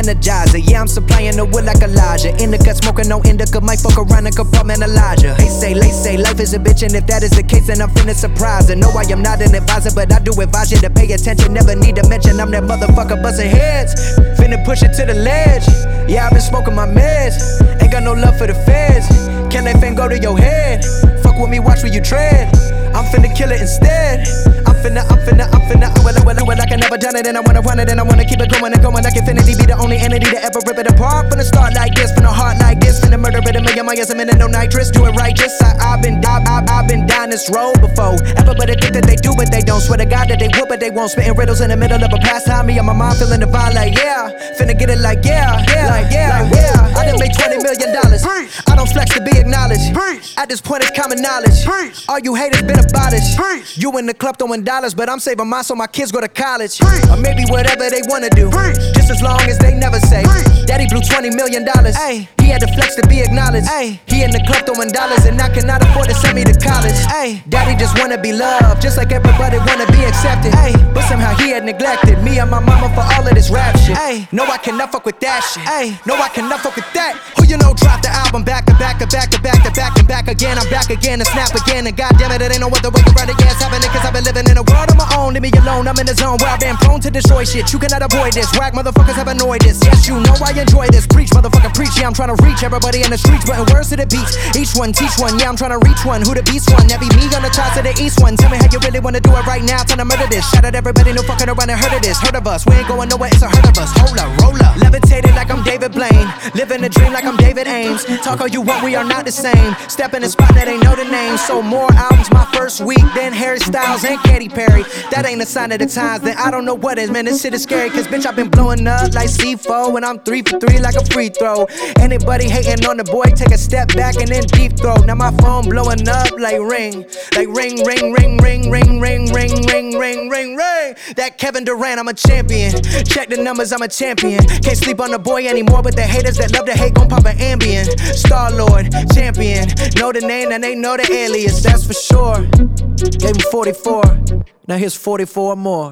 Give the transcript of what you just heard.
energizer. Yeah, I'm supplying the wood like Elijah. Indica, smoking no indica, might fuck around and compartmentalize ya. They say life is a bitch, and if that is the case, then I'm finna surprise her. No, I am not an advisor, but I do advise you to pay attention. Never need to mention I'm that motherfucker busting heads. Finna push it to the ledge. Yeah, I've been smoking my meds. Ain't got no love for the feds. Can that thing go to your head? Fuck with me, watch where you tread. I'm finna kill it instead. I'm finna well, I can never done it, and I wanna run it, and I wanna keep it going and going like infinity. Be the only entity to ever rip it apart. Finna start like this, finna heart like this, finna murder it a million miles a minute, no nitrous. Do it righteous. I've been down this road before. Everybody think that they do, but they don't. Swear to God that they would, but they won't. Spitting riddles in the middle of a pastime. Me and my mom feeling divine like yeah. Finna get it like yeah. I done made $20 million. I don't flex to be acknowledged. At this point it's common knowledge. All you haters been abolished. You in the club throwing dollars, but I'm saving mine so my kids go to college. Or maybe whatever they wanna do, just as long as they never say Daddy blew $20 million. Ay, he had to flex to be acknowledged. Ay, he in the club throwing dollars, and I cannot afford to send me to college. Ay, Daddy just wanna be loved, just like everybody wanna be accepted. Ay, but somehow he had neglected me and my mama for all of this rap shit. Ay, no, I cannot fuck with that shit. Ay, no, I cannot fuck with that. Who you know dropped the album back to back again. I'm back again and snap again, and goddamn it ain't no other way to write it. Yeah, it's happening 'cause I've been living in a world of my own. Leave me alone, I'm in the zone where I've been prone to destroy shit. You cannot avoid this. Whack motherfuckers have annoyed this. Yes, you know I enjoy this. Preach, motherfucker, preach. Yeah, I'm trying to reach everybody in the streets, putting words to the beats. Each one teach one. Yeah, I'm trying to reach one. Who the beast one? That be me on the charts to the east one. Tell me how you really wanna do it right now. Time to murder this. Shout out everybody, no fucking around and heard of this. Heard of us. We ain't going nowhere. It's a herd of us. Hold up, roll up. Levitated like I'm David Blaine. Living a dream like I'm David Ames. Talk all you want, we are not the same. Step in a spot that ain't know the name. So more albums my first week than Harry Styles and Katy Perry. That ain't a sign of the times, then I don't know what is. Man, this shit is scary, 'cause bitch, I've been blowing up like C4, and I'm 3 for 3 like a free throw. Anybody hating on the boy, take a step back and then deep throw. Now my phone blowing up like ring. Like ring. That Kevin Durant, I'm a champion. Check the numbers, I'm a champion. Can't sleep on the boy anymore, but the haters that love to hate gon' pop an Ambien. Star-Lord, champion. Know the name and they know the alias, that's for sure. Gave him 44, now here's 44 more.